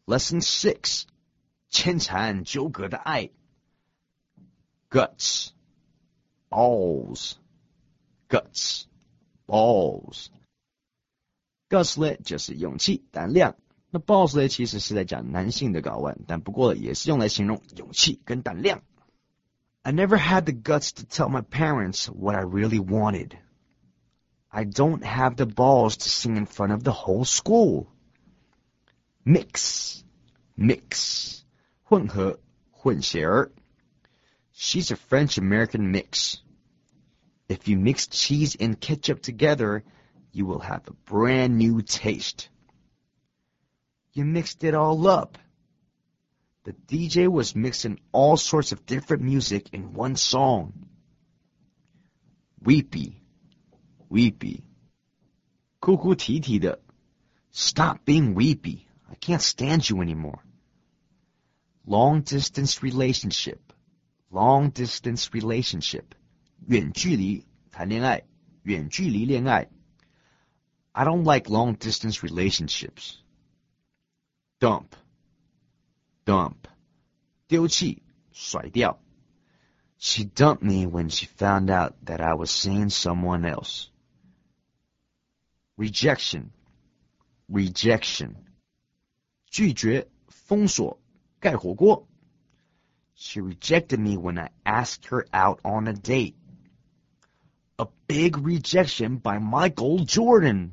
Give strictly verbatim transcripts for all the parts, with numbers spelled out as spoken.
Lesson six. 牵缠纠葛的爱 Guts, balls, guts, balls. Guts 呢就是勇气、胆量。那 balls 呢其实是在讲男性的睾丸，但不过也是用来形容勇气跟胆量。I never had the guts to tell my parents what I really wanted. I don't have the balls to sing in front of the whole school. Mix, mix, 混合、混血儿。She's a French-American mix. If you mix cheese and ketchup together, you will have a brand new taste. You mixed it all up. The D J was mixing all sorts of different music in one song. Weepy, weepy. 哭哭啼啼的。Stop being weepy. I can't stand you anymore. Long distance relationship. Long distance relationship. 远距离谈恋爱，远距离恋爱。I don't like long distance relationships. Dump, dump. 丢弃，甩掉。She dumped me when she found out that I was seeing someone else. Rejection, rejection. 拒绝，封锁，盖火锅。She rejected me when I asked her out on a date. A big rejection by Michael Jordan.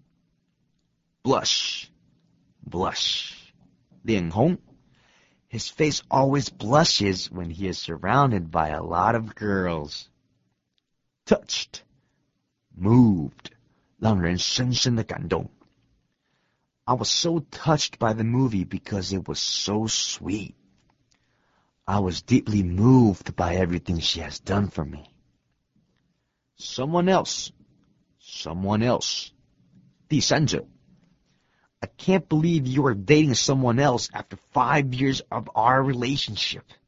Blush, blush. 脸红。His face always blushes when he is surrounded by a lot of girls. Touched, moved. 让人深深的感动。I was so touched by the movie because it was so sweet. I was deeply moved by everything she has done for me. Someone else. Someone else. 第三者。I can't believe you are dating someone else after five years of our relationship.